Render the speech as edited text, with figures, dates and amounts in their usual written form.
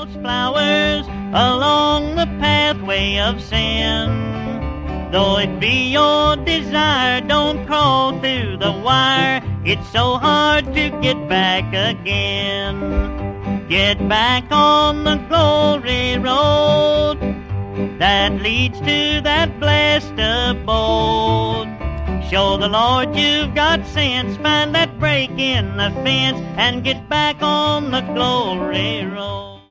those flowers along the pathway of sin. Though it be your desire, don't crawl through the wire. It's so hard to get back again. Get back on the glory road that leads to that blessed abode. Show the Lord you've got sense, find that break in the fence, and get back on the glory road.